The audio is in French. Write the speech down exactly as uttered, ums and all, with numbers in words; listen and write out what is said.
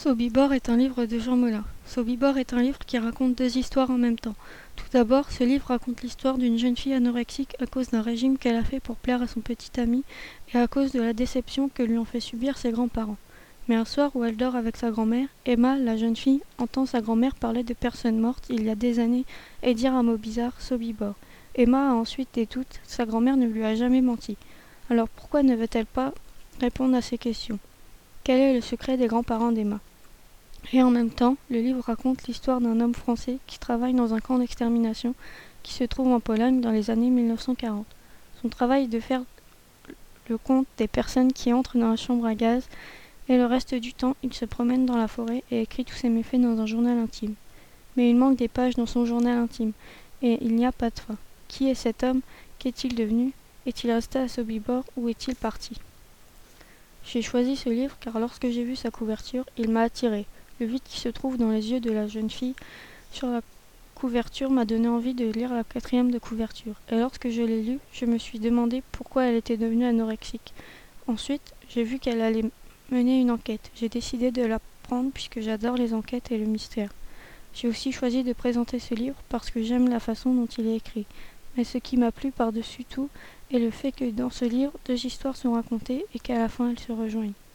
Sobibor est un livre de Jean Moulin. Sobibor est un livre qui raconte deux histoires en même temps. Tout d'abord, ce livre raconte l'histoire d'une jeune fille anorexique à cause d'un régime qu'elle a fait pour plaire à son petit ami et à cause de la déception que lui ont fait subir ses grands-parents. Mais un soir où elle dort avec sa grand-mère, Emma, la jeune fille, entend sa grand-mère parler de personnes mortes il y a des années et dire un mot bizarre, Sobibor. Emma a ensuite des doutes, sa grand-mère ne lui a jamais menti. Alors pourquoi ne veut-elle pas répondre à ces questions ? Quel est le secret des grands-parents d'Emma ? Et en même temps, le livre raconte l'histoire d'un homme français qui travaille dans un camp d'extermination qui se trouve en Pologne dans les années mille neuf cent quarante. Son travail est de faire le compte des personnes qui entrent dans la chambre à gaz et le reste du temps, il se promène dans la forêt et écrit tous ses méfaits dans un journal intime. Mais il manque des pages dans son journal intime et il n'y a pas de fin. Qui est cet homme ? Qu'est-il devenu ? Est-il resté à Sobibor ou est-il parti ? J'ai choisi ce livre car lorsque j'ai vu sa couverture, il m'a attiré. Le vide qui se trouve dans les yeux de la jeune fille sur la couverture m'a donné envie de lire la quatrième de couverture. Et lorsque je l'ai lu, je me suis demandé pourquoi elle était devenue anorexique. Ensuite, j'ai vu qu'elle allait mener une enquête. J'ai décidé de la prendre puisque j'adore les enquêtes et le mystère. J'ai aussi choisi de présenter ce livre parce que j'aime la façon dont il est écrit. Mais ce qui m'a plu par-dessus tout est le fait que dans ce livre, deux histoires sont racontées et qu'à la fin elles se rejoignent.